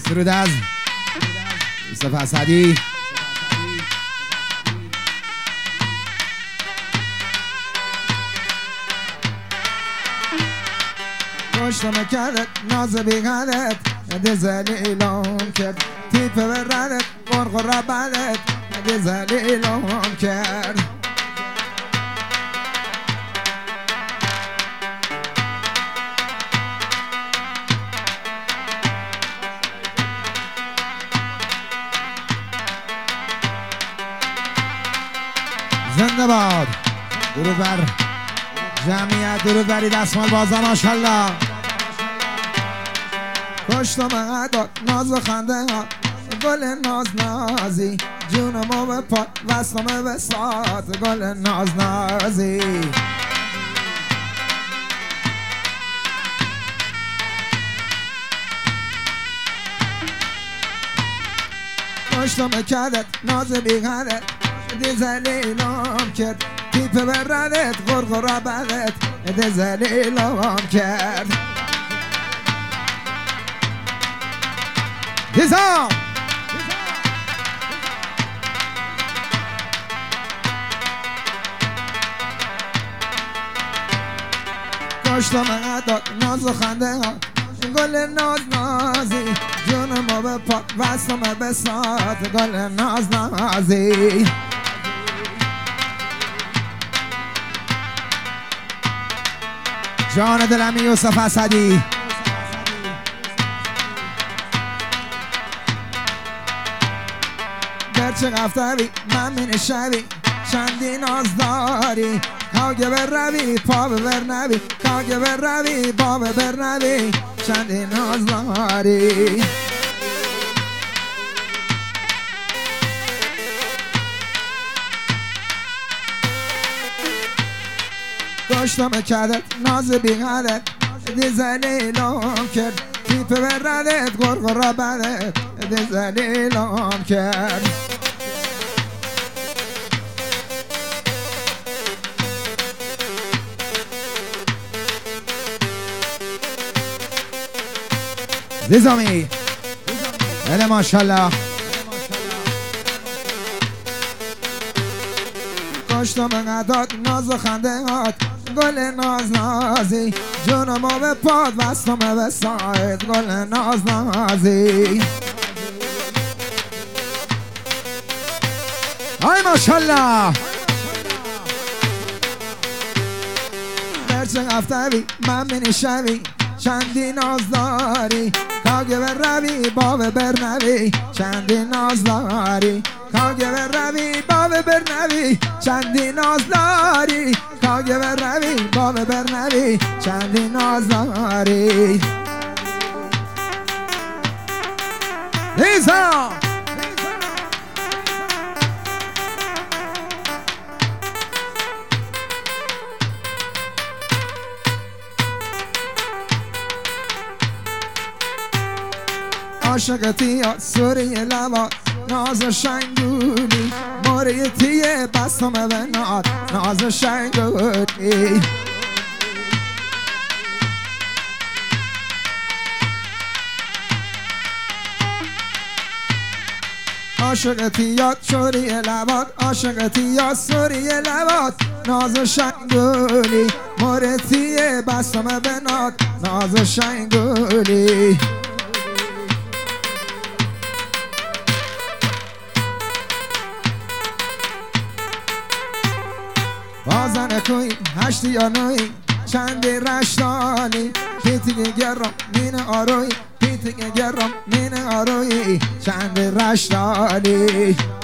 درود از یوسف اسدی. کشتم کردت ناز بیغلت زلیلم کرد تیپ بردت قرقر بدت زلیلم کرد. زنده باد. درود بر جمعیت، درود بری دستمال بازا ماشالله. کشتم عداد ناز و خنده ها گل ناز نازی جونمو به پا وصلم به سات گل ناز نازی. کشتم کردت ناز بیغلت دی زلیلم کرد تیپ بردت غرغر بدت دی زلیلم کرد. دیزام کشتم عداد ناز و خنده ها گل ناز نازی جونمو به پا وصلم به سات گل ناز نازی. جان دلمی یوسف اسدی. گرچه قفتوی من می نشوی چندی ناز داری کاگه بر روی پا ببر نوی کاگه بر روی پا ببر نوی چندی ناز داری. کشتم کردت ناز بیغلت دی زلیلم کرد تیپ بردت غرغر بدت دی زلیلم کرد. دیزامی بله ماشالله. کشتم عداد ناز و خنده هات گل ناز نازی جونمو به پاد وصلم به سایت گل ناز نازی. آی ماشالله. گرچه قفتوی من می نشوی چندی ناز داری کاگه بر روی باب برنوی چندی ناز داری کاگه بر روی باب برنوی چندی ناز داری کاگه بر روی باب برنوی چندی ناز داری. لیزا عاشقتی سوری لبا ناز شنگولی موریتی بستم به ناز شنگولی. عاشقتی یاد سوری لبات عاشقتی یاد سوری لبات ناز شنگولی موریتی بستم به ناز شنگولی. بازن کوی هشتی یا نوی چندی رشتانی پیتی گرم مین آروی پیتی گرم مین آروی چندی رشتانی.